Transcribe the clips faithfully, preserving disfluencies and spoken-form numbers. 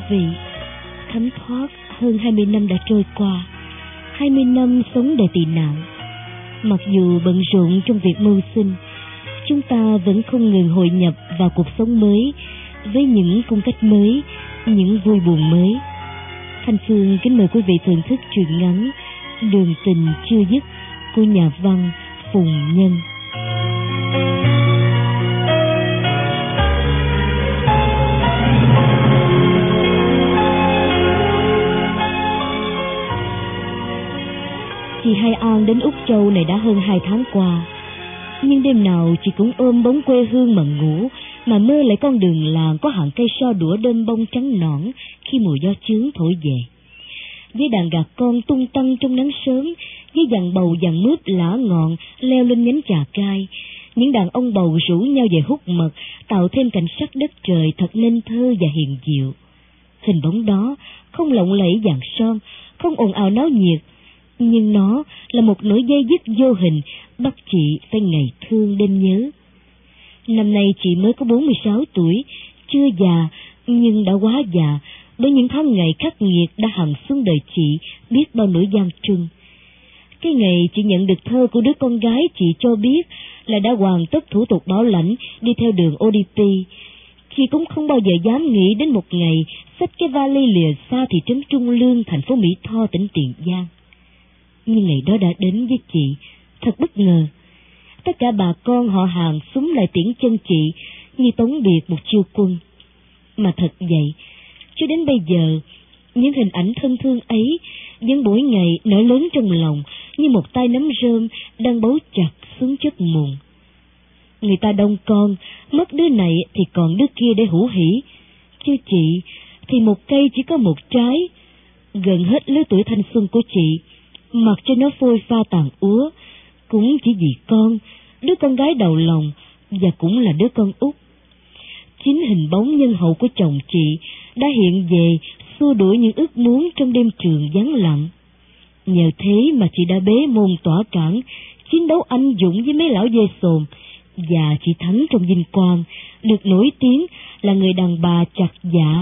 vị, thấm thoát hơn hai mươi năm đã trôi qua, hai mươi năm sống đời tị nạn. Mặc dù bận rộn trong việc mưu sinh, chúng ta vẫn không ngừng hội nhập vào cuộc sống mới với những cung cách mới, những vui buồn mới. Thanh Phương kính mời quý vị thưởng thức truyện ngắn Đường Tình Chưa Dứt của nhà văn Phùng Nhân. Chị Hai An đến Úc Châu này đã hơn hai tháng qua, nhưng đêm nào chị cũng ôm bóng quê hương mà ngủ, mà mơ lại con đường làng có hàng cây so đũa đơm bông trắng nõn khi mùa gió chướng thổi về. Với đàn gà con tung tăng trong nắng sớm, với dàn bầu dàn mướp lả ngọn leo lên nhánh chà cai, những đàn ông bầu rủ nhau về hút mật, tạo thêm cảnh sắc đất trời thật nên thơ và hiền diệu. Hình bóng đó không lộng lẫy vàng son, không ồn ào náo nhiệt, nhưng nó là một nỗi dây dứt vô hình bắt chị phải ngày thương đêm nhớ. Năm nay chị mới có bốn mươi sáu tuổi, chưa già nhưng đã quá già, bởi những tháng ngày khắc nghiệt đã hằn xuống đời chị biết bao nỗi gian truân. Cái ngày chị nhận được thơ của đứa con gái chị cho biết là đã hoàn tất thủ tục bảo lãnh đi theo đường ô đê pê, chị cũng không bao giờ dám nghĩ đến một ngày xách cái vali lìa xa thị trấn Trung Lương, thành phố Mỹ Tho, tỉnh Tiền Giang. Nhưng ngày đó đã đến với chị thật bất ngờ. Tất cả bà con họ hàng xúm lại tiễn chân chị như tống biệt một chiêu quân. Mà thật vậy, cho đến bây giờ, những hình ảnh thân thương ấy vẫn mỗi ngày nở lớn trong lòng như một tay nắm rơm đang bấu chặt xuống chất mùn. Người ta đông con, mất đứa này thì còn đứa kia để hủ hỉ, chứ chị thì một cây chỉ có một trái. Gần hết lứa tuổi thanh xuân của chị, mặc cho nó phôi pha tàn úa, cũng chỉ vì con, đứa con gái đầu lòng, và cũng là đứa con út. Chính hình bóng nhân hậu của chồng chị đã hiện về xua đuổi những ước muốn trong đêm trường vắng lặng. Nhờ thế mà chị đã bế môn tỏa cản, chiến đấu anh dũng với mấy lão dê sồn, và chị thắng trong vinh quang, được nổi tiếng là người đàn bà chặt dạ.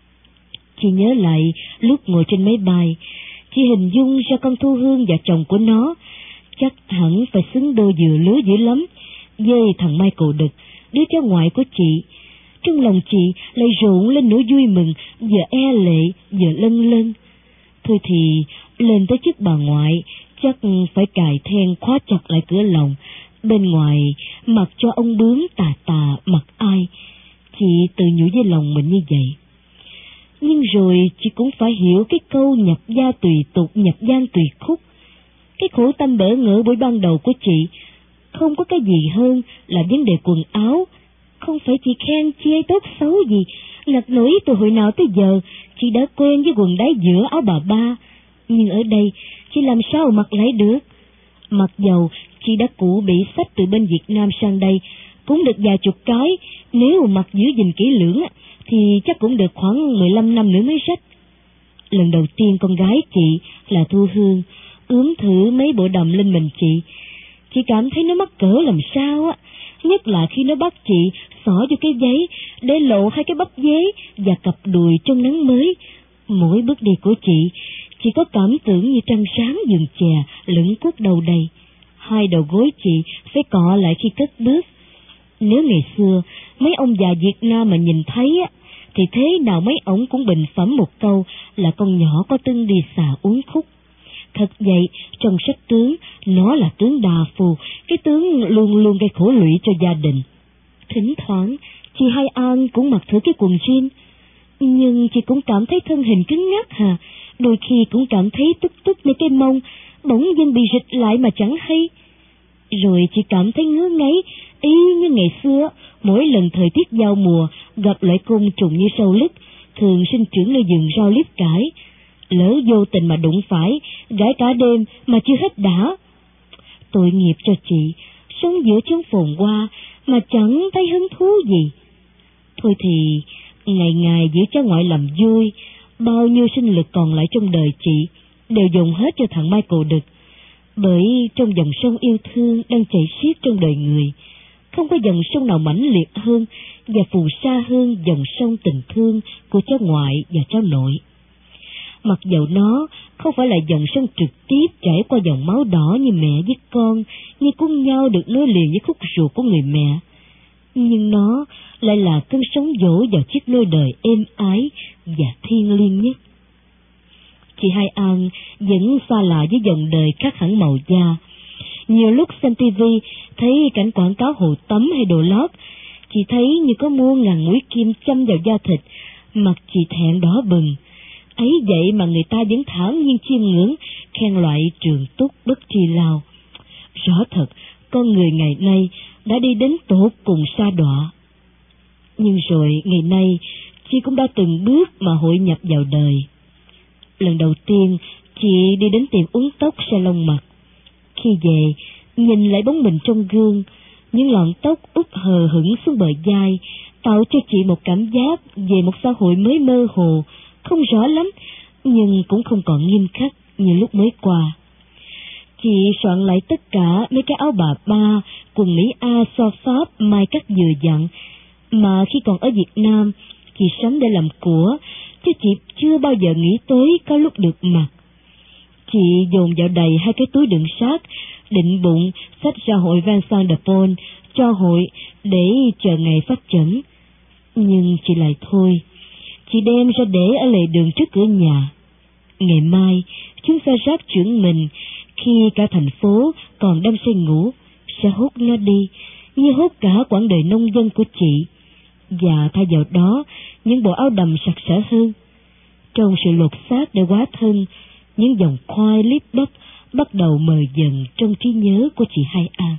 Chị nhớ lại lúc ngồi trên máy bay, chị hình dung ra con Thu Hương và chồng của nó chắc hẳn phải xứng đôi vừa lứa dữ lắm với thằng Michael Đực, đứa cháu ngoại của chị. Trong lòng chị lại rộn lên nỗi vui mừng, vừa e lệ vừa lân lân. Thôi thì lên tới chức bà ngoại, chắc phải cài then khóa chặt lại cửa lòng, bên ngoài mặc cho ông bướm tà tà mặc ai. Chị tự nhủ với lòng mình như vậy. Nhưng rồi chị cũng phải hiểu cái câu nhập gia tùy tục, nhập gian tùy khúc. Cái khổ tâm bỡ ngỡ buổi ban đầu của chị không có cái gì hơn là vấn đề quần áo. Không phải chị khen chi ấy tốt xấu gì, ngặt nổi từ hồi nào tới giờ chị đã quen với quần đáy giữa áo bà ba. Nhưng ở đây chị làm sao mặc lại được? Mặc dầu chị đã cũ bị xách từ bên Việt Nam sang đây cũng được vài chục cái, nếu mặc giữ gìn kỹ lưỡng thì chắc cũng được khoảng mười lăm năm nữa mới rách. Lần đầu tiên con gái chị là Thu Hương ướm thử mấy bộ đầm lên mình chị, chị cảm thấy nó mắc cỡ làm sao á, nhất là khi nó bắt chị xỏ vô cái giấy để lộ hai cái bắp dế và cặp đùi trong nắng mới. Mỗi bước đi của chị, chị có cảm tưởng như trăng sáng vườn chè lững cuốc đầu đầy. Hai đầu gối chị phải cọ lại khi cất bước. Nếu ngày xưa mấy ông già Việt Nam mà nhìn thấy á, thì thế nào mấy ổng cũng bình phẩm một câu là con nhỏ có tưng đi xà uống khúc. Thật vậy, trong sách tướng, nó là tướng đà phù, cái tướng luôn luôn gây khổ lụy cho gia đình. Thỉnh thoảng, chị Hai An cũng mặc thử cái quần jean, nhưng chị cũng cảm thấy thân hình cứng ngắc hà, đôi khi cũng cảm thấy tức tức như cái mông, bỗng dưng bị rịch lại mà chẳng hay. Rồi chị cảm thấy ngứa ngáy, y như ngày xưa, mỗi lần thời tiết giao mùa, gặp loại côn trùng như sâu lứt, thường sinh trưởng nơi vườn rau liếp cải. Lỡ vô tình mà đụng phải, gãi cả đêm mà chưa hết đã. Tội nghiệp cho chị, sống giữa chốn phồn hoa mà chẳng thấy hứng thú gì. Thôi thì, ngày ngày giữ cháu ngoại làm vui, bao nhiêu sinh lực còn lại trong đời chị đều dùng hết cho thằng Michael Đực. Bởi trong dòng sông yêu thương đang chảy xiết trong đời người, không có dòng sông nào mãnh liệt hơn và phù sa hơn dòng sông tình thương của cháu ngoại và cháu nội. Mặc dầu nó không phải là dòng sông trực tiếp chảy qua dòng máu đỏ như mẹ với con, như cuốn nhau được nối liền với khúc ruột của người mẹ, nhưng nó lại là cơn sóng dỗ vào chiếc nôi đời êm ái và thiêng liêng nhất. Chị Hai An vẫn xa lạ với dòng đời khác hẳn màu da. Nhiều lúc xem tivi thấy cảnh quảng cáo hồ tắm hay đồ lót, chị thấy như có muôn ngàn mũi kim châm vào da thịt, mặt chị thẹn đỏ bừng. Ấy vậy mà người ta vẫn thản nhiên chiêm ngưỡng, khen loại trường túc bất tri lao. Rõ thật, con người ngày nay đã đi đến tột cùng sa đọa. Nhưng rồi ngày nay, chị cũng đã từng bước mà hội nhập vào đời. Lần đầu tiên, chị đi đến tiệm uốn tóc salon mặt. Khi về, nhìn lại bóng mình trong gương, những lọn tóc úp hờ hững xuống bờ vai, tạo cho chị một cảm giác về một xã hội mới mơ hồ, không rõ lắm, nhưng cũng không còn nghiêm khắc như lúc mới qua. Chị soạn lại tất cả mấy cái áo bà ba, quần Mỹ A so Pháp mai cắt vừa dặn, mà khi còn ở Việt Nam, chị sắm để làm của, chứ chị chưa bao giờ nghĩ tới có lúc được mặc. Chị dồn vào đầy hai cái túi đựng xác, định bụng xách ra hội Vincent de Paul cho hội để chờ ngày phát chẩn. Nhưng chị lại thôi, chị đem ra để ở lề đường trước cửa nhà. Ngày mai, chúng xe rác chuyển mình, khi cả thành phố còn đang say ngủ, sẽ hút nó đi, như hút cả quãng đời nông dân của chị, và thay vào đó những bộ áo đầm sặc sỡ hơn. Trong sự lột xác để hóa thân, những dòng khoai líp bắp bắt đầu mờ dần trong trí nhớ của chị Hai An.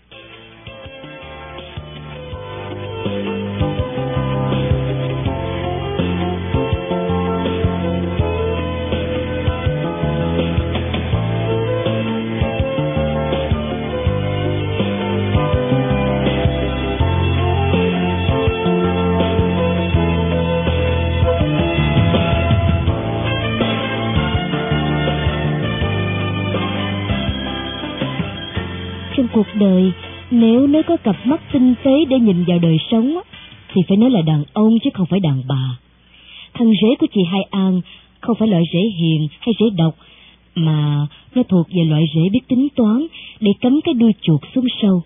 Cuộc đời, nếu nói có cặp mắt tinh tế để nhìn vào đời sống, thì phải nói là đàn ông chứ không phải đàn bà. Thằng rể của chị Hai An không phải loại rể hiền hay rể độc, mà nó thuộc về loại rể biết tính toán để cắm cái đuôi chuột xuống sâu.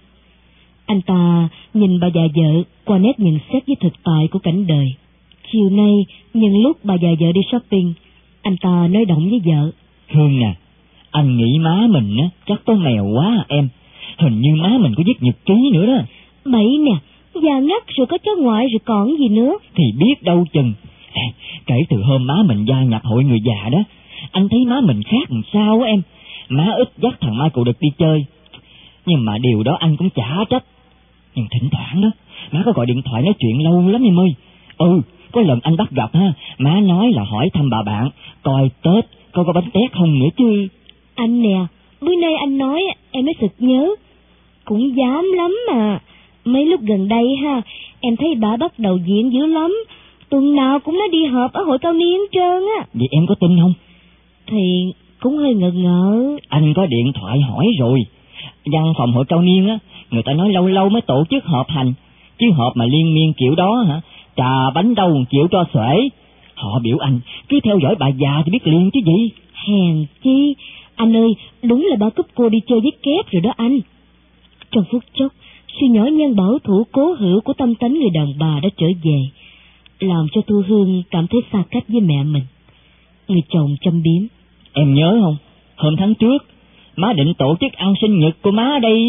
Anh ta nhìn bà già vợ qua nét nhận xét với thực tại của cảnh đời. Chiều nay, nhân lúc bà già vợ đi shopping, anh ta nói động với vợ: Hương nè, anh nghĩ má mình á chắc có mèo quá à em. Hình như má mình có viết nhật ký nữa đó. Bậy nè, già ngắt rồi có cháu ngoại rồi còn gì nữa. Thì biết đâu chừng. À, kể từ hôm má mình gia nhập hội người già đó, anh thấy má mình khác làm sao á em. Má ít dắt thằng Michael được đi chơi, nhưng mà điều đó anh cũng chả trách. Nhưng thỉnh thoảng đó, má có gọi điện thoại nói chuyện lâu lắm em ơi. Ừ, có lần anh bắt gặp ha, má nói là hỏi thăm bà bạn, coi Tết coi có bánh tét không nữa chứ. Anh nè, bữa nay anh nói em mới sực nhớ. Cũng dám lắm mà. Mấy lúc gần đây ha, em thấy bà bắt đầu diện dữ lắm. Tuần nào cũng nói đi họp ở hội cao niên trơn á. Vậy em có tin không? Thì cũng hơi ngờ ngợ. Anh có điện thoại hỏi rồi. Văn phòng hội cao niên á, người ta nói lâu lâu mới tổ chức họp hành, chứ họp mà liên miên kiểu đó hả, trà bánh đâu chịu cho xuể. Họ biểu anh cứ theo dõi bà già thì biết liền chứ gì. Hèn chi. Anh ơi, đúng là bà cúp cô đi chơi với kép rồi đó anh. Trong phút chốc, sự nhỏ nhen bảo thủ cố hữu của tâm tánh người đàn bà đã trở về, làm cho Thu Hương cảm thấy xa cách với mẹ mình. Người chồng châm biếm: Em nhớ không, hôm tháng trước, má định tổ chức ăn sinh nhật của má ở đây.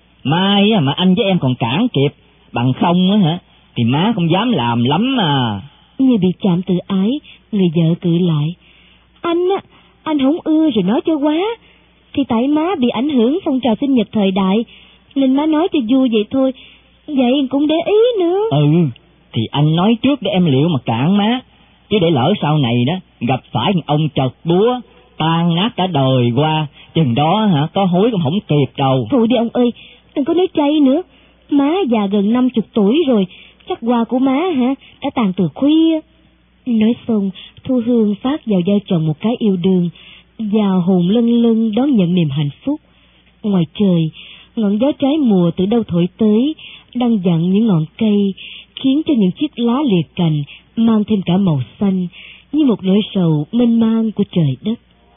Mai mà anh với em còn cản kịp, bằng không á hả, thì má không dám làm lắm mà. Như bị chạm tự ái, người vợ cự lại: Anh á, anh không ưa rồi nói cho quá. Thì tại má bị ảnh hưởng phong trào sinh nhật thời đại, nên má nói cho vui vậy thôi. Vậy cũng để ý nữa. Ừ, thì anh nói trước để em liệu mà cản má, chứ để lỡ sau này đó gặp phải ông trật búa tan nát cả đời qua, chừng đó hả có hối cũng không kịp đâu. Thôi đi ông ơi, đừng có nói chay nữa. Má già gần năm chục tuổi rồi, chắc quà của má hả đã tàn từ khuya. Nói xong, Thu Hương phát vào vai chồng một cái yêu đương, và hồn lân lân đón nhận niềm hạnh phúc. Ngoài trời, ngọn gió trái mùa từ đâu thổi tới, đang dặn những ngọn cây, khiến cho những chiếc lá liệt cành mang thêm cả màu xanh, như một nỗi sầu mênh mang của trời đất.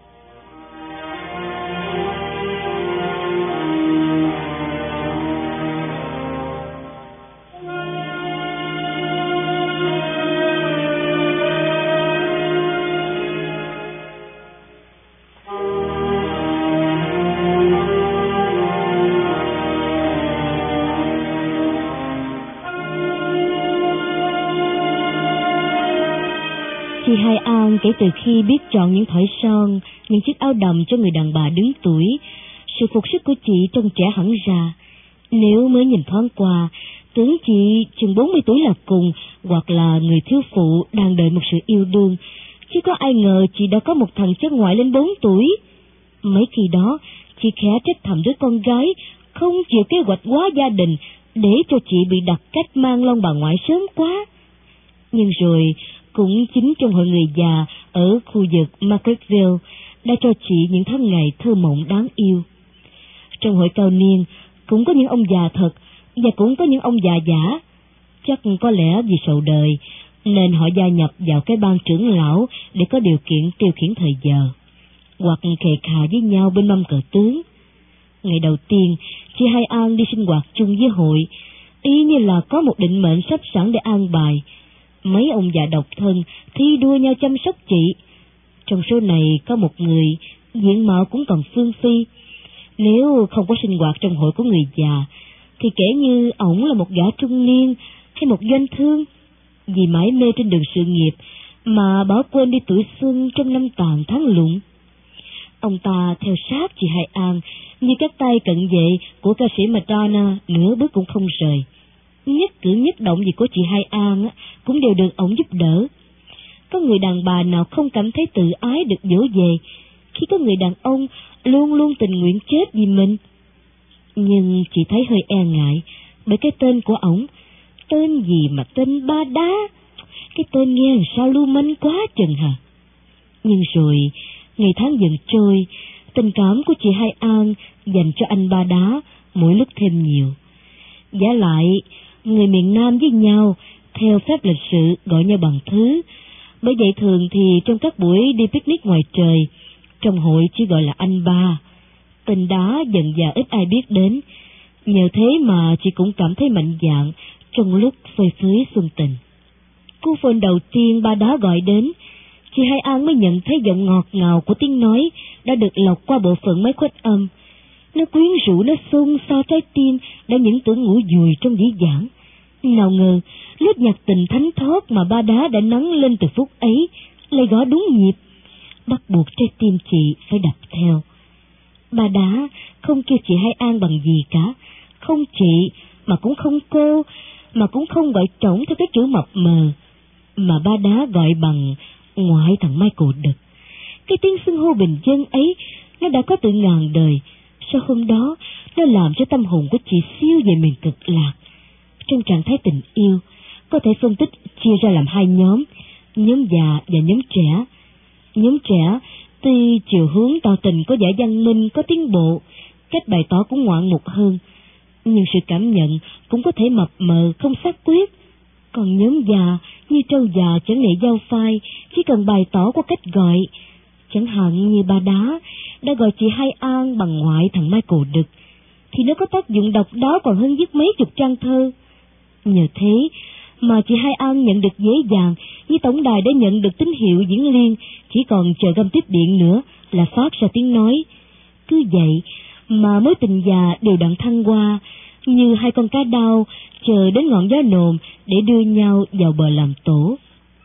Chị Hai An kể từ khi biết chọn những thỏi son, những chiếc áo đầm cho người đàn bà đứng tuổi, sự phục sức của chị trông trẻ hẳn ra. Nếu mới nhìn thoáng qua, tưởng chị chừng bốn mươi tuổi là cùng, hoặc là người thiếu phụ đang đợi một sự yêu đương, chứ có ai ngờ chị đã có một thằng cháu ngoại lên bốn tuổi. Mấy khi đó, chị khẽ trách thầm đứa con gái không chịu kế hoạch hóa gia đình, để cho chị bị đặt cách mang lông bà ngoại sớm quá. Nhưng rồi, cũng chính trong hội người già ở khu vực Margaretville đã cho chị những tháng ngày thơ mộng đáng yêu. Trong hội cao niên cũng có những ông già thật và cũng có những ông già giả. Chắc có lẽ vì sầu đời nên họ gia nhập vào cái ban trưởng lão để có điều kiện tiêu khiển thời giờ, hoặc khề khà với nhau bên mâm cờ tướng. Ngày đầu tiên, chị Hai An đi sinh hoạt chung với hội, y như là có một định mệnh sắp sẵn để an bài. Mấy ông già độc thân thi đua nhau chăm sóc chị. Trong số này có một người diện mạo cũng còn phương phi. Nếu không có sinh hoạt trong hội của người già, thì kể như ổng là một gã trung niên hay một doanh thương, vì mãi mê trên đường sự nghiệp mà bỏ quên đi tuổi xuân trong năm tàn tháng lụn. Ông ta theo sát chị Hai An như các tay cận vệ của ca sĩ Madonna, nửa bước cũng không rời. Nhất cử nhất động gì của chị Hai An cũng đều được ổng giúp đỡ. Có người đàn bà nào không cảm thấy tự ái được dỗ về khi có người đàn ông luôn luôn tình nguyện chết vì mình? Nhưng chị thấy hơi e ngại bởi cái tên của ổng. Tên gì mà tên Ba Đá? Cái tên nghe làm sao lưu manh quá chừng hả? Nhưng rồi ngày tháng dần trôi, tình cảm của chị Hai An dành cho anh Ba Đá mỗi lúc thêm nhiều. Giả lại, người miền Nam với nhau theo phép lịch sự gọi nhau bằng thứ. Bởi vậy thường thì trong các buổi đi picnic ngoài trời, trong hội chỉ gọi là anh Ba. Tên Đá dần dà ít ai biết đến. Nhờ thế mà chị cũng cảm thấy mạnh dạn trong lúc phơi phới xuân tình. Cú phone đầu tiên Ba Đá gọi đến, chị Hai An mới nhận thấy giọng ngọt ngào của tiếng nói đã được lọc qua bộ phận máy khuếch âm. Nó quyến rũ, nó xôn xao trái tim đã những tưởng ngủ dùi trong dĩ vãng. Nào ngờ, lúc nhạc tình thánh thót mà Ba Đá đã nắng lên từ phút ấy lại gõ đúng nhịp, bắt buộc trái tim chị phải đập theo. Ba Đá không kêu chị Hai An bằng gì cả, không chị, mà cũng không cô, mà cũng không gọi trống theo cái chữ mập mờ, mà Ba Đá gọi bằng ngoại thằng Michael Đực. Cái tiếng xưng hô bình dân ấy, nó đã có từ ngàn đời. Sau hôm đó, nó làm cho tâm hồn của chị siêu về miền cực lạc. Trong trạng thái tình yêu, có thể phân tích chia ra làm hai nhóm, nhóm già và nhóm trẻ. Nhóm trẻ, tuy chiều hướng tỏ tình có vẻ văn minh, có tiến bộ, cách bày tỏ cũng ngoạn mục hơn, nhưng sự cảm nhận cũng có thể mập mờ, không xác quyết. Còn nhóm già, như trâu già chẳng nệ giao phai, chỉ cần bày tỏ qua cách gọi. Chẳng hạn như Ba Đá đã gọi chị Hai An bằng ngoại thằng Michael Đực, thì nó có tác dụng độc đáo còn hơn viết mấy chục trang thơ. Nhờ thế mà chị Hai An nhận được dễ dàng, như tổng đài đã nhận được tín hiệu diễn liên, chỉ còn chờ găm tiếp điện nữa là phát ra tiếng nói. Cứ vậy mà mối tình già đều đặn thăng hoa, như hai con cá đao chờ đến ngọn gió nồm để đưa nhau vào bờ làm tổ.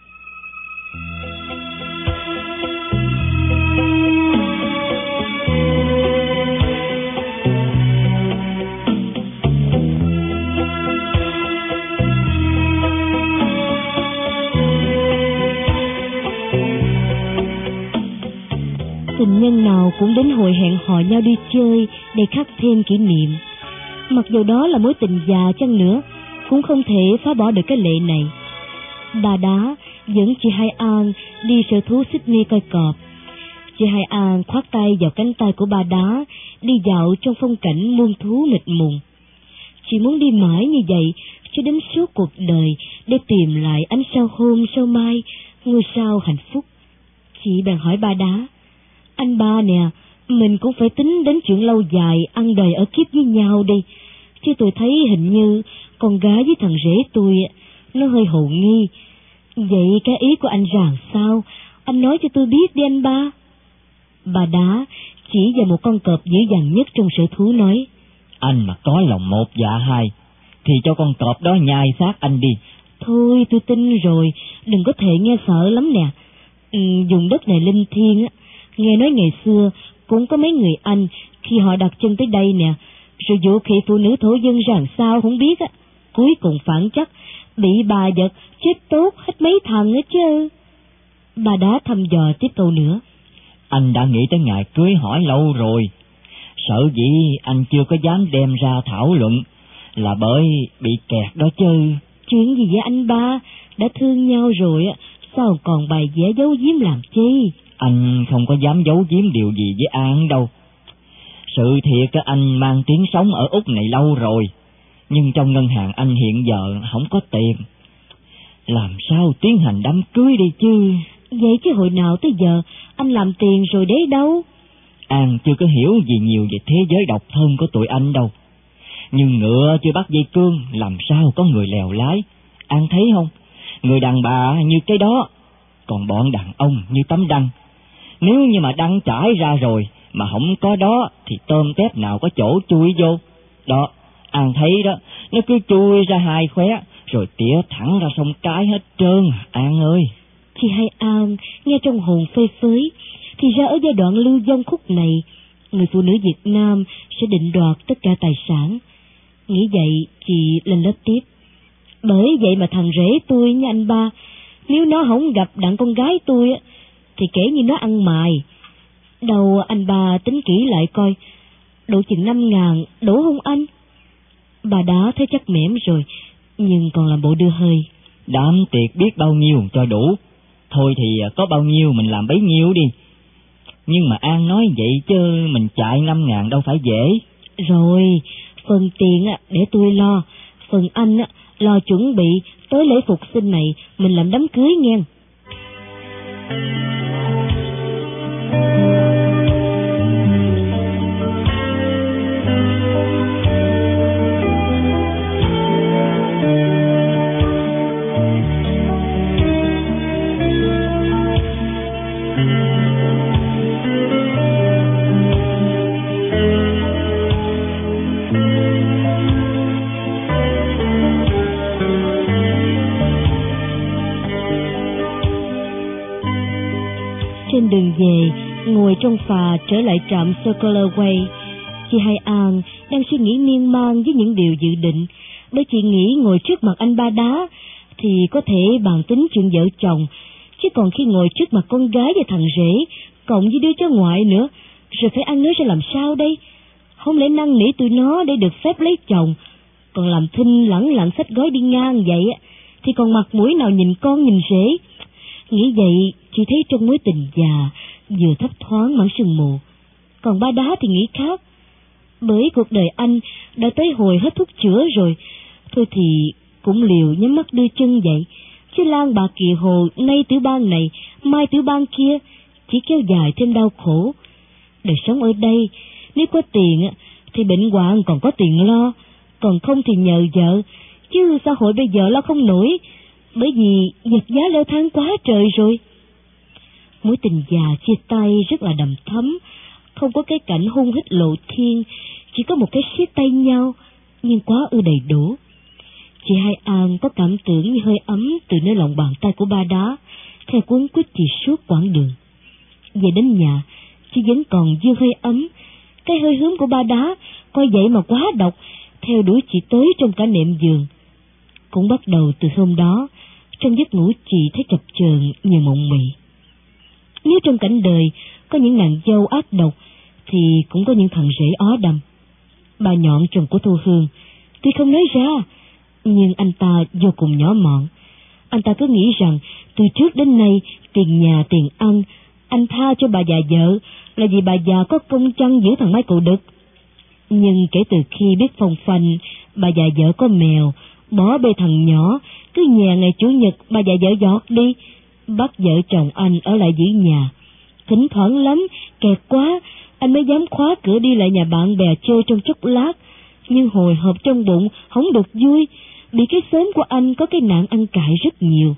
Tình nhân nào cũng đến hội hẹn hò nhau đi chơi để khắc thêm kỷ niệm. Mặc dù đó là mối tình già chăng nữa, cũng không thể phá bỏ được cái lệ này. Ba Đá dẫn chị Hai An đi sở thú Sydney coi cọp. Chị Hai An khoác tay vào cánh tay của Ba Đá, đi dạo trong phong cảnh muôn thú mịt mùng. Chị muốn đi mãi như vậy cho đến suốt cuộc đời, để tìm lại ánh sao hôm sao mai, ngôi sao hạnh phúc. Chị bèn hỏi Ba Đá: anh Ba nè, mình cũng phải tính đến chuyện lâu dài ăn đời ở kiếp với nhau đi, chứ tôi thấy hình như con gái với thằng rể tôi nó hơi hồ nghi. Vậy cái ý của anh rằng sao? Anh nói cho tôi biết đi anh Ba. Bà Đá chỉ vào một con cọp dữ dằn nhất trong sở thú nói: anh mà có lòng một dạ hai thì cho con cọp đó nhai xác anh đi. Thôi tôi tin rồi, đừng có thề nghe sợ lắm nè. Ừ, vùng đất này linh thiêng á, nghe nói ngày xưa cũng có mấy người Anh khi họ đặt chân tới đây nè, rồi dụ khỉ phụ nữ thổ dân rằng sao không biết á, cuối cùng phản chắc bị bà vật chết tốt hết mấy thằng á chứ. Bà Đá thăm dò tiếp câu nữa: anh đã nghĩ tới ngày cưới hỏi lâu rồi, sợ dĩ anh chưa có dám đem ra thảo luận là bởi bị kẹt đó chứ. Chuyện gì vậy anh Ba? Đã thương nhau rồi á, sao còn bày vẽ giấu giếm làm chi? Anh không có dám giấu giếm điều gì với An đâu. Sự thiệt á, anh mang tiếng sống ở Úc này lâu rồi, nhưng trong ngân hàng anh hiện giờ không có tiền. Làm sao tiến hành đám cưới đi chứ? Vậy chứ hồi nào tới giờ anh làm tiền rồi đấy đâu? An chưa có hiểu gì nhiều về thế giới độc thân của tụi anh đâu. Nhưng ngựa chưa bắt dây cương, làm sao có người lèo lái. An thấy không? Người đàn bà như cái đó, còn bọn đàn ông như tấm đăng. Nếu như mà đăng trải ra rồi mà không có đó thì tôm tép nào có chỗ chui vô. Đó, An thấy đó, nó cứ chui ra hai khóe rồi tỉa thẳng ra sông cái hết trơn. An ơi! Chị Hai An nghe trong hồn phơi phới. Thì ra ở giai đoạn lưu vong khúc này, người phụ nữ Việt Nam sẽ định đoạt tất cả tài sản. Nghĩ vậy chị lên lớp tiếp: bởi vậy mà thằng rể tôi nha anh Ba, nếu nó không gặp đặng con gái tôi thì kể như nó ăn mài. Đầu anh Ba tính kỹ lại coi, đủ chừng năm ngàn đủ không anh? Bà Đá thấy chắc mẻm rồi, nhưng còn làm bộ đưa hơi: đám tiệc biết bao nhiêu cho đủ, thôi thì có bao nhiêu mình làm bấy nhiêu đi. Nhưng mà An nói vậy chứ mình chạy năm ngàn đâu phải dễ. Rồi, phần tiền để tôi lo, phần anh lo chuẩn bị tới lễ phục sinh này mình làm đám cưới nghe. Trên đường về, ngồi trong phà trở lại trạm Circular Way, chị Hai An đang suy nghĩ miên man với những điều dự định, bởi chị nghĩ ngồi trước mặt anh Ba Đá thì có thể bàn tính chuyện vợ chồng, chứ còn khi ngồi trước mặt con gái và thằng rể, cộng với đứa cháu ngoại nữa, rồi phải ăn nói ra làm sao đây? Không lẽ năn nỉ tụi nó để được phép lấy chồng, còn làm thinh lẳng lặng xách gói đi ngang vậy thì còn mặt mũi nào nhìn con nhìn rể? Nghĩ vậy, chị thấy trong mối tình già vừa thấp thoáng mảng sương mù. Còn Ba Đá thì nghĩ khác, bởi cuộc đời anh đã tới hồi hết thuốc chữa rồi. Thôi thì cũng liều nhắm mắt đưa chân vậy, chứ lang bạc kỳ hồ nay tiểu bang này, mai tiểu bang kia, chỉ kéo dài thêm đau khổ. Đời sống ở đây, nếu có tiền thì bệnh hoạn còn có tiền lo, còn không thì nhờ vợ, chứ xã hội bây giờ lo không nổi, bởi vì vật giá leo thang quá trời rồi. Mối tình già chia tay rất là đầm thấm, không có cái cảnh hung hít lộ thiên, chỉ có một cái siết tay nhau, nhưng quá ư đầy đủ. Chị Hai An có cảm tưởng như hơi ấm từ nơi lòng bàn tay của Ba Đá, theo cuốn quýt chị suốt quãng đường. Về đến nhà, chị vẫn còn dư hơi ấm, cái hơi hướng của Ba Đá, coi vậy mà quá độc, theo đuổi chị tới trong cả nệm giường. Cũng bắt đầu từ hôm đó, trong giấc ngủ chị thấy chập chờn như mộng mị. Nếu trong cảnh đời có những nàng dâu ác độc, thì cũng có những thằng rể ó đầm. Bà Nhọn chồng của Thu Hương tuy không nói ra, nhưng anh ta vô cùng nhỏ mọn. Anh ta cứ nghĩ rằng từ trước đến nay tiền nhà tiền ăn Anh tha cho bà già vợ là vì bà già có công chăn giữ thằng Michael đực. Nhưng kể từ khi biết phong phanh bà già vợ có mèo, bỏ bê thằng nhỏ, cứ nhà ngày Chủ nhật bà già vợ dọt đi, bắt vợ chồng anh ở lại giữ nhà. Thỉnh thoảng lắm, kẹt quá, anh mới dám khóa cửa đi lại nhà bạn bè chơi trong chốc lát. Nhưng hồi hộp trong bụng, không được vui, bị cái xóm của anh có cái nạn ăn cãi rất nhiều.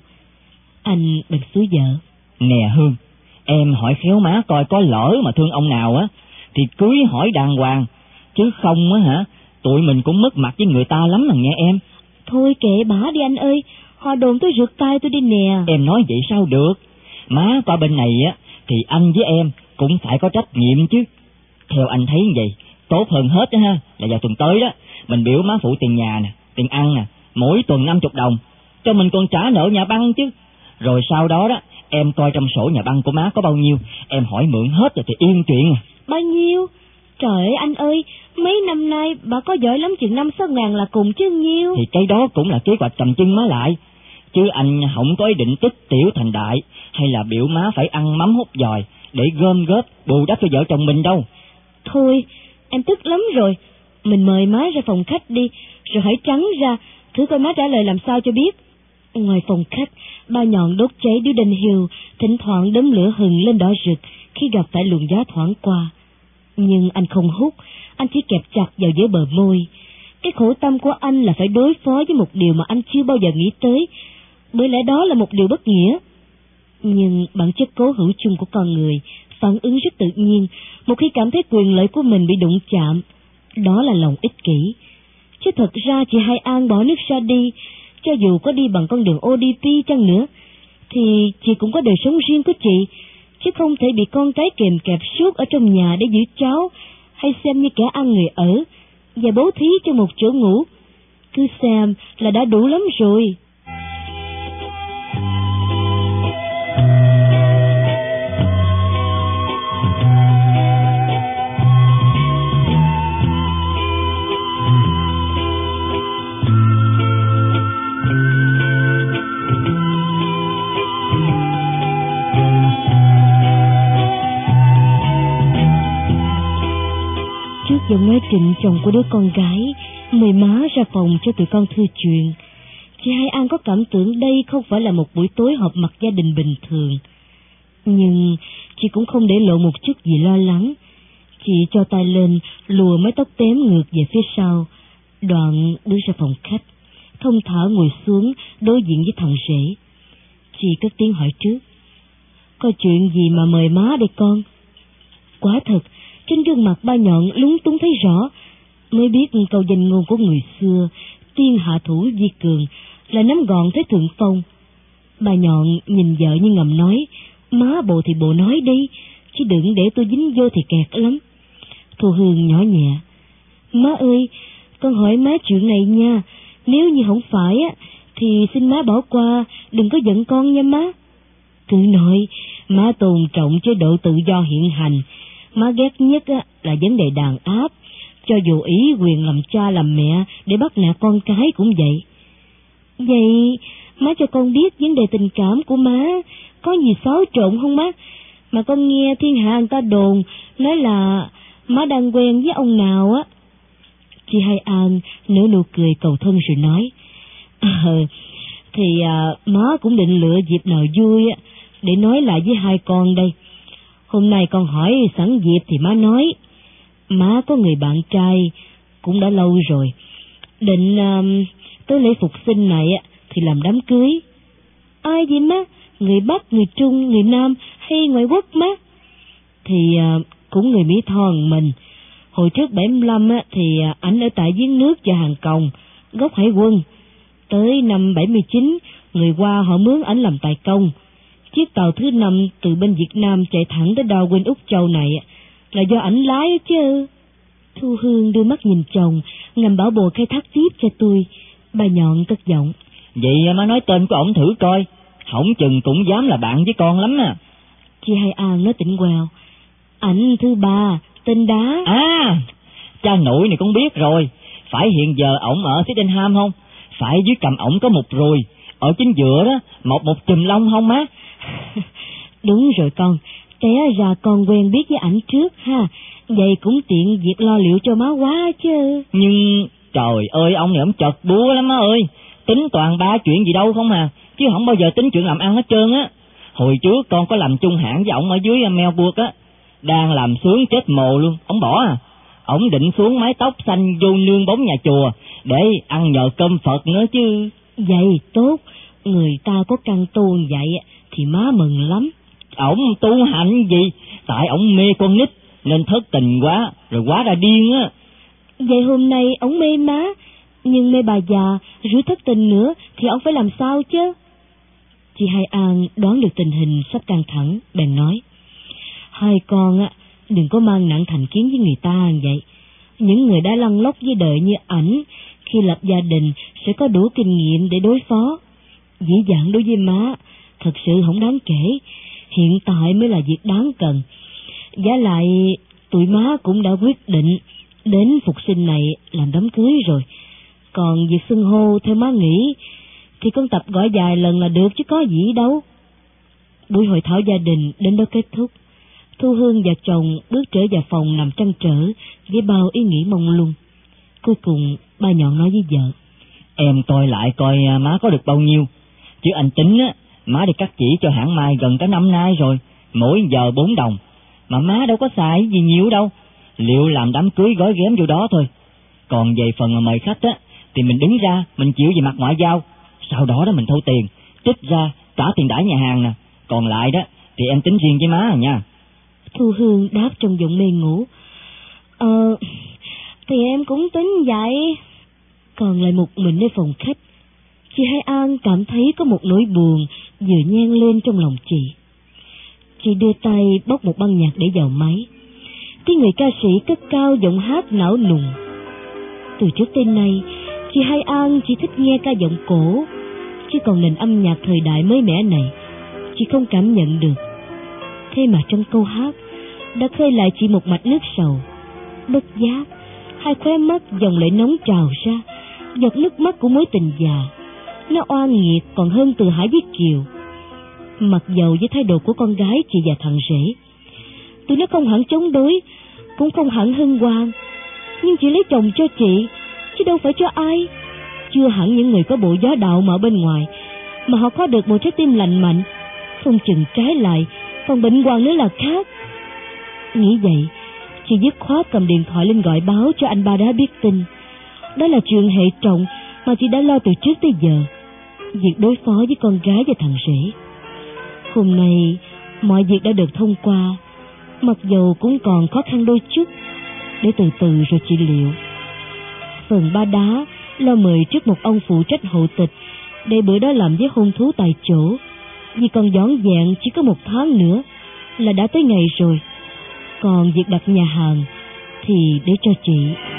Anh bèn xúi vợ: Nè Hương, em hỏi khéo má coi có lỡ mà thương ông nào á, thì cưới hỏi đàng hoàng, chứ không á hả, tụi mình cũng mất mặt với người ta lắm mà nghe em. Thôi kệ bả đi anh ơi, họ đồn tôi rượt tay tôi đi nè. Em nói vậy sao được, má qua bên này á, thì anh với em cũng phải có trách nhiệm chứ. Theo anh thấy vậy, tốt hơn hết đó ha, là vào tuần tới đó, mình biểu má phụ tiền nhà nè, tiền ăn nè, mỗi tuần năm chục đồng, cho mình còn trả nợ nhà băng chứ. Rồi sau đó đó, em coi trong sổ nhà băng của má có bao nhiêu, em hỏi mượn hết rồi thì yên chuyện à. Bao nhiêu? Trời ơi anh ơi, mấy năm nay bà có giỏi lắm, chừng năm sáu ngàn là cùng chứ nhiêu. Thì cái đó cũng là kế hoạch cầm chân má lại, chứ anh không có ý định tích tiểu thành đại, hay là biểu má phải ăn mắm hút giòi để gom góp bù đắp cho vợ chồng mình đâu. Thôi, em tức lắm rồi, mình mời má ra phòng khách đi, rồi hãy trắng ra, thử coi má trả lời làm sao cho biết. Ngoài phòng khách, ba nhọn đốt cháy điếu đinh hiu, thỉnh thoảng đốm lửa hừng lên đỏ rực khi gặp phải luồng gió thoảng qua. Nhưng anh không hút, anh chỉ kẹp chặt vào giữa bờ môi. Cái khổ tâm của anh là phải đối phó với một điều mà anh chưa bao giờ nghĩ tới, bởi lẽ đó là một điều bất nghĩa. Nhưng bản chất cố hữu chung của con người phản ứng rất tự nhiên một khi cảm thấy quyền lợi của mình bị đụng chạm, đó là lòng ích kỷ. Chứ thật ra chị Hai An bỏ nước ra đi, cho dù có đi bằng con đường ô đê pê chăng nữa, thì chị cũng có đời sống riêng của chị, chứ không thể bị con cái kèm kẹp suốt ở trong nhà để giữ cháu, hay xem như kẻ ăn người ở, và bố thí cho một chỗ ngủ. Cứ xem là đã đủ lắm rồi. Giọng nói trịnh trọng của đứa con gái mời má ra phòng cho tụi con thư chuyện. Chị Hai An có cảm tưởng đây không phải là một buổi tối họp mặt gia đình bình thường, nhưng chị cũng không để lộ một chút gì lo lắng. Chị cho tay lên lùa mái tóc tém ngược về phía sau, đoạn bước ra phòng khách, thông thả ngồi xuống đối diện với thằng rể. Chị cất tiếng hỏi trước: Có chuyện gì mà mời má đây con? Quả thật, trên gương mặt ba nhọn lúng túng thấy rõ, mới biết câu danh ngôn của người xưa, tiên hạ thủ vi cường, là nắm gọn thế thượng phong. Ba nhọn nhìn vợ như ngầm nói: Má bộ thì bộ nói đi, chứ đừng để tôi dính vô thì kẹt lắm. Thu Hương nhỏ nhẹ: Má ơi, con hỏi má chuyện này nha, nếu như không phải á, thì xin má bỏ qua, đừng có giận con nha má. Cứ nói, má tôn trọng chế độ tự do hiện hành. Má ghét nhất á, là vấn đề đàn áp, cho dù ý quyền làm cha làm mẹ để bắt nạt con cái cũng vậy. Vậy má cho con biết vấn đề tình cảm của má có gì xáo trộn không má? Mà con nghe thiên hạ người ta đồn nói là má đang quen với ông nào á. Chị Hai An nở nụ cười cầu thân rồi nói: à, thì à, má cũng định lựa dịp nào vui á để nói lại với hai con đây. Hôm nay con hỏi sẵn dịp thì má nói, má có người bạn trai cũng đã lâu rồi, định uh, tới lễ phục sinh này thì làm đám cưới. Ai vậy má? Người Bắc, người Trung, người Nam hay ngoại quốc má? Thì uh, cũng người Mỹ Tho mình. Hồi trước bảy mươi lăm á, thì uh, ảnh ở tại giếng nước và hàng còng, gốc hải quân. Tới năm bảy mươi chín, người Hoa họ mướn ảnh làm tài công. Chiếc tàu thứ năm từ bên Việt Nam chạy thẳng tới Darwin, Úc Châu này là do ảnh lái chứ. Thu Hương đưa mắt nhìn chồng, ngầm bảo bồ khai thác tiếp cho tôi. Bà nhọn cất giọng: Vậy má nói tên của ổng thử coi, hổng chừng cũng dám là bạn với con lắm à. Chị Hai An nói tỉnh quèo: Ảnh thứ ba, tên Đá. À, cha nội này con biết rồi. Phải hiện giờ ổng ở Sydenham không? Phải dưới cầm ổng có một ruồi, ở chính giữa đó mọc một chùm lông không má? Đúng rồi con, té ra con quen biết với ảnh trước ha, vậy cũng tiện việc lo liệu cho má quá chứ. Nhưng trời ơi, ông này ông chật búa lắm má ơi, tính toàn ba chuyện gì đâu không à, chứ không bao giờ tính chuyện làm ăn hết trơn á. Hồi trước con có làm chung hãng với ổng ở dưới Melbourne á, đang làm sướng chết mồ luôn, ổng bỏ à. Ổng định xuống mái tóc xanh vô nương bóng nhà chùa để ăn nhờ cơm Phật nữa chứ. Vậy tốt, người ta có căn tu vậy thì má mừng lắm. Ổng tu hạnh gì, tại ổng mê con nít nên thất tình quá, rồi quá ra điên á. Vậy hôm nay ổng mê má, nhưng mê bà già, rủi thất tình nữa thì ổng phải làm sao chứ? Chị Hai An đoán được tình hình sắp căng thẳng, bèn nói: hai con á, đừng có mang nặng thành kiến với người ta vậy. Những người đã lăn lóc với đời như ảnh, khi lập gia đình sẽ có đủ kinh nghiệm để đối phó. Dễ dàng đối với má, thật sự không đáng kể. Hiện tại mới là việc đáng cần. Giá lại, tụi má cũng đã quyết định đến phục sinh này làm đám cưới rồi. Còn việc xưng hô theo má nghĩ thì con tập gọi vài lần là được chứ có gì đâu. Buổi hội thảo gia đình đến đó kết thúc. Thu Hương và chồng bước trở vào phòng nằm trăn trở với bao ý nghĩ mông lung. Cuối cùng ba Nhọn nói với vợ: em coi lại coi má có được bao nhiêu, chứ anh tính á, má đi cắt chỉ cho hãng mai gần cả năm nay rồi, mỗi giờ bốn đồng, mà má đâu có xài gì nhiều đâu, liệu làm đám cưới gói ghém vô đó thôi. Còn về phần mà mời khách á, thì mình đứng ra, mình chịu về mặt ngoại giao, sau đó đó mình thu tiền, trích ra trả tiền đãi nhà hàng nè, còn lại đó thì em tính riêng với má à nha. Thu Hương đáp trong giọng mê ngủ: Ờ, thì em cũng tính vậy. Còn lại một mìnhในphòng khách, chị Hai An cảm thấy có một nỗi buồn vừa nhen lên trong lòng chị. Chị đưa tay bóc một băng nhạc để vào máy. Tiếng người ca sĩ cất cao giọng hát não nùng. Từ trước tới nay, chị Hai An chỉ thích nghe ca giọng cổ, chứ còn nền âm nhạc thời đại mới mẻ này chị không cảm nhận được. Thế mà trong câu hát đã khơi lại chị một mạch nước sầu. Bất giác, hai khóe mắt dòng lệ nóng trào ra, giọt nước mắt của mối tình già. Nó oan nghiệt còn hơn từ Hải với Kiều. Mặc dầu với thái độ của con gái chị và thằng rể, tụi nó không hẳn chống đối, cũng không hẳn hân hoan, nhưng chỉ lấy chồng cho chị, chứ đâu phải cho ai. Chưa hẳn những người có bộ gió đạo mà ở bên ngoài, mà họ có được một trái tim lành mạnh, không chừng trái lại còn bệnh hoạn nữa là khác. Nghĩ vậy, chị dứt khoát cầm điện thoại lên gọi báo cho anh Ba Đá biết tin. Đó là chuyện hệ trọng mà chị đã lo từ trước tới giờ, việc đối phó với con gái và thằng rể. Hôm nay mọi việc đã được thông qua, mặc dầu cũng còn khó khăn đôi chút, để từ từ rồi trị liệu. Phần Ba Đá lo mời trước một ông phụ trách hộ tịch để bữa đó làm với hôn thú tại chỗ, vì còn dọn dẹn chỉ có một tháng nữa là đã tới ngày rồi. Còn việc đặt nhà hàng thì để cho chị.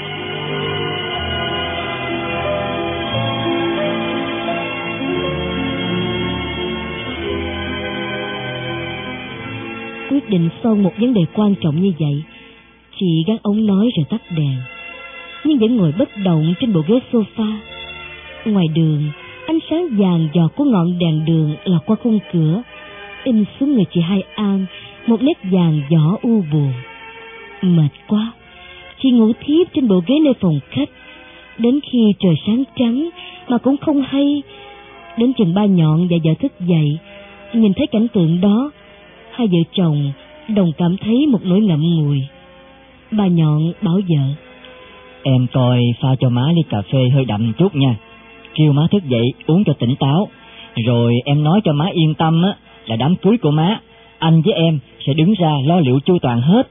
Quyết định xong một vấn đề quan trọng như vậy, chị gác ống nói rồi tắt đèn, nhưng vẫn ngồi bất động trên bộ ghế sofa. Ngoài đường, ánh sáng vàng giọt của ngọn đèn đường lọt qua khung cửa, in xuống người chị Hai An một nét vàng giỏ u buồn. Mệt quá, chị ngủ thiếp trên bộ ghế nơi phòng khách, đến khi trời sáng trắng mà cũng không hay. Đến chừng Ba Nhọn và vợ thức dậy, nhìn thấy cảnh tượng đó, hai vợ chồng đồng cảm thấy một nỗi ngậm ngùi. Ba Nhọn bảo vợ: Em coi pha cho má ly cà phê hơi đậm chút nha, kêu má thức dậy uống cho tỉnh táo, rồi em nói cho má yên tâm á, là đám cưới của má, anh với em sẽ đứng ra lo liệu chu toàn hết.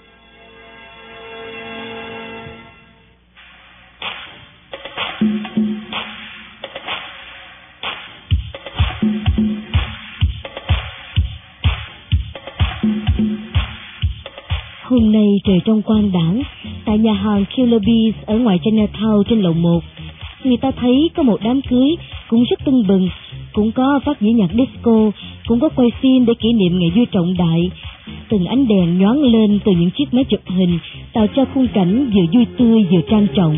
Hôm nay trời trong quang đãng, tại nhà hàng Killer Bees ở ngoài Chinatown trên lầu một, người ta thấy có một đám cưới cũng rất tưng bừng, cũng có phát dĩa nhạc disco, cũng có quay phim để kỷ niệm ngày vui trọng đại. Từng ánh đèn nhoáng lên từ những chiếc máy chụp hình, tạo cho khung cảnh vừa vui tươi vừa trang trọng.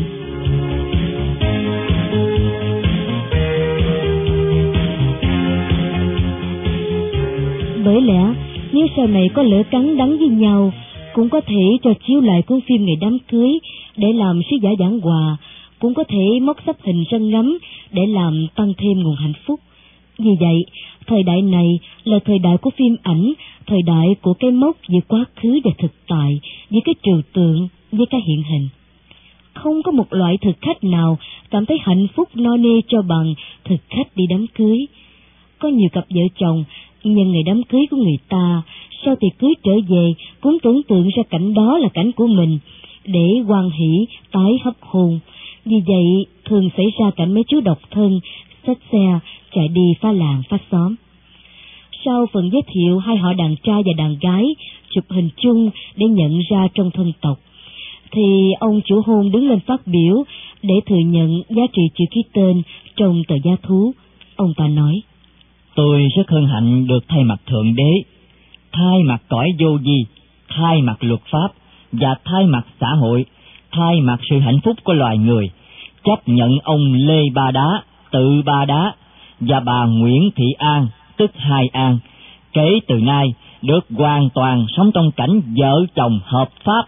Bởi lẽ Nếu sau này có lỡ cắn đắng với nhau, cũng có thể cho chiếu lại cuốn phim ngày đám cưới để làm sứ giả giảng hòa, cũng có thể móc sắp hình sân ngắm để làm tăng thêm nguồn hạnh phúc. Vì vậy, thời đại này là thời đại của phim ảnh, thời đại của cái mốc giữa quá khứ và thực tại, giữa cái trừu tượng với cái hiện hình. Không có một loại thực khách nào cảm thấy hạnh phúc no nê cho bằng thực khách đi đám cưới. Có nhiều cặp vợ chồng nhân ngày đám cưới của người ta, sau tiệc cưới trở về cũng tưởng tượng ra cảnh đó là cảnh của mình để hoan hỉ tái hấp hôn. Vì vậy thường xảy ra cảnh mấy chú độc thân xách xe chạy đi phá làng phá xóm. Sau phần giới thiệu, hai họ đàn trai và đàn gái chụp hình chung để nhận ra trong thân tộc, thì ông chủ hôn đứng lên phát biểu để thừa nhận giá trị chữ ký tên trong tờ gia thú. Ông ta nói: Tôi rất hân hạnh được thay mặt Thượng Đế, thay mặt cõi vô vi, thay mặt luật pháp và thay mặt xã hội, thay mặt sự hạnh phúc của loài người, chấp nhận ông Lê Ba Đá, tự Ba Đá và bà Nguyễn Thị An, tức Hai An, kể từ nay được hoàn toàn sống trong cảnh vợ chồng hợp pháp.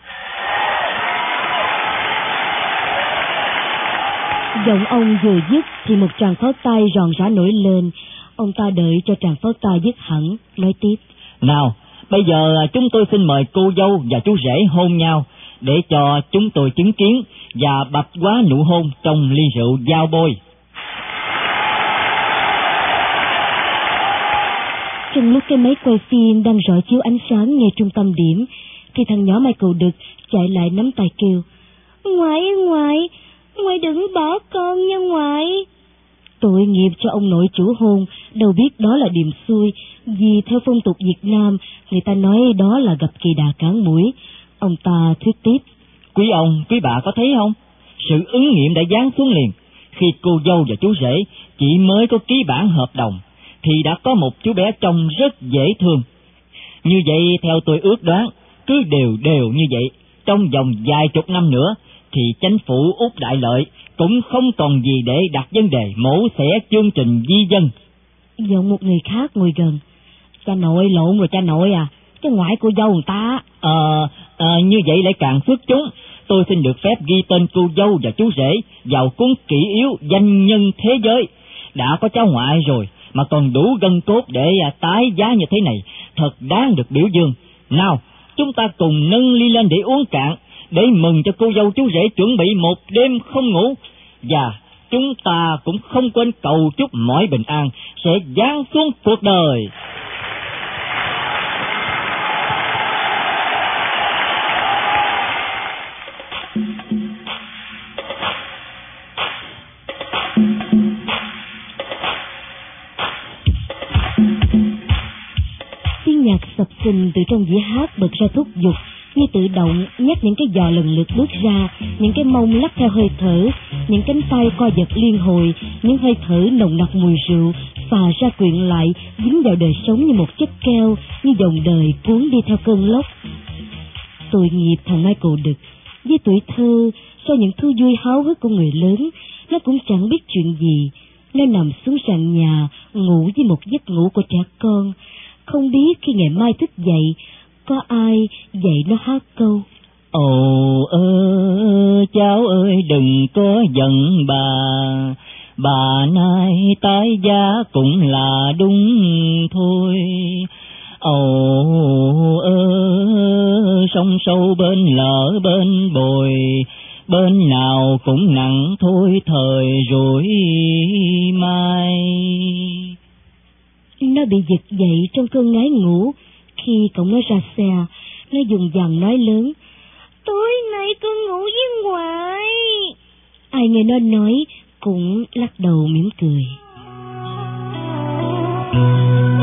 Giọng ông vừa dứt thì một tràng pháo tay ròn rã nổi lên. Ông ta đợi cho tràng pháo tay dứt hẳn, nói tiếp: Nào, bây giờ chúng tôi xin mời cô dâu và chú rể hôn nhau, để cho chúng tôi chứng kiến và bạch hóa nụ hôn trong ly rượu giao bôi. Trong lúc cái máy quay phim đang rọi chiếu ánh sáng ngay trung tâm điểm, thì thằng nhỏ Michael Đực chạy lại nắm tay kêu: Ngoại ơi ngoại, ngoại đừng bỏ con nha ngoại. Tội nghiệp cho ông nội chủ hôn, đâu biết đó là điềm xui, vì theo phong tục Việt Nam, người ta nói đó là gặp kỳ đà cán mũi. Ông ta thuyết tiếp: Quý ông, quý bà có thấy không? Sự ứng nghiệm đã giáng xuống liền. Khi cô dâu và chú rể chỉ mới có ký bản hợp đồng, thì đã có một chú bé trông rất dễ thương. Như vậy theo tôi ước đoán, cứ đều đều như vậy, trong vòng vài chục năm nữa, thì chính phủ Úc Đại Lợi cũng không còn gì để đặt vấn đề mổ xẻ chương trình di dân. Giọng một người khác ngồi gần: Cha nội lộn rồi cha nội à, cái ngoại cô dâu người ta. Ờ, à, như vậy lại càng phước chúng. Tôi xin được phép ghi tên cô dâu và chú rể vào cuốn kỷ yếu danh nhân thế giới. Đã có cháu ngoại rồi mà còn đủ gân cốt để à, tái giá như thế này, thật đáng được biểu dương. Nào, chúng ta cùng nâng ly lên để uống cạn, để mừng cho cô dâu chú rể chuẩn bị một đêm không ngủ. Và chúng ta cũng không quên cầu chúc mọi bình an sẽ giáng xuống cuộc đời. Tiếng nhạc sập sình từ trong dĩa hát bật ra thúc giục, như tự động nhét những cái giò lần lượt bước ra, những cái mông lắc theo hơi thở, những cánh tay co giật liên hồi, những hơi thở nồng nặc mùi rượu phà ra quyện lại, dính vào đời sống như một chất keo, như dòng đời cuốn đi theo cơn lốc. Tội nghiệp thằng Michael Đực, với tuổi thơ, sau những thú vui háo hức của người lớn, nó cũng chẳng biết chuyện gì. Nó nằm xuống sàn nhà, ngủ với một giấc ngủ của trẻ con, không biết khi ngày mai thức dậy, có ai dạy nó hát câu: Ồ ơ cháu ơi đừng có giận bà, bà nay tái giá cũng là đúng thôi. Ồ ơ sông sâu bên lỡ bên bồi, bên nào cũng nặng thôi thời rồi mai. Nó bị giật dậy trong cơn ngái ngủ. Khi cậu nó ra xe, nó dùng dằn nói lớn: Tối nay con ngủ với ngoại. Ai nghe nó nói cũng lắc đầu mỉm cười.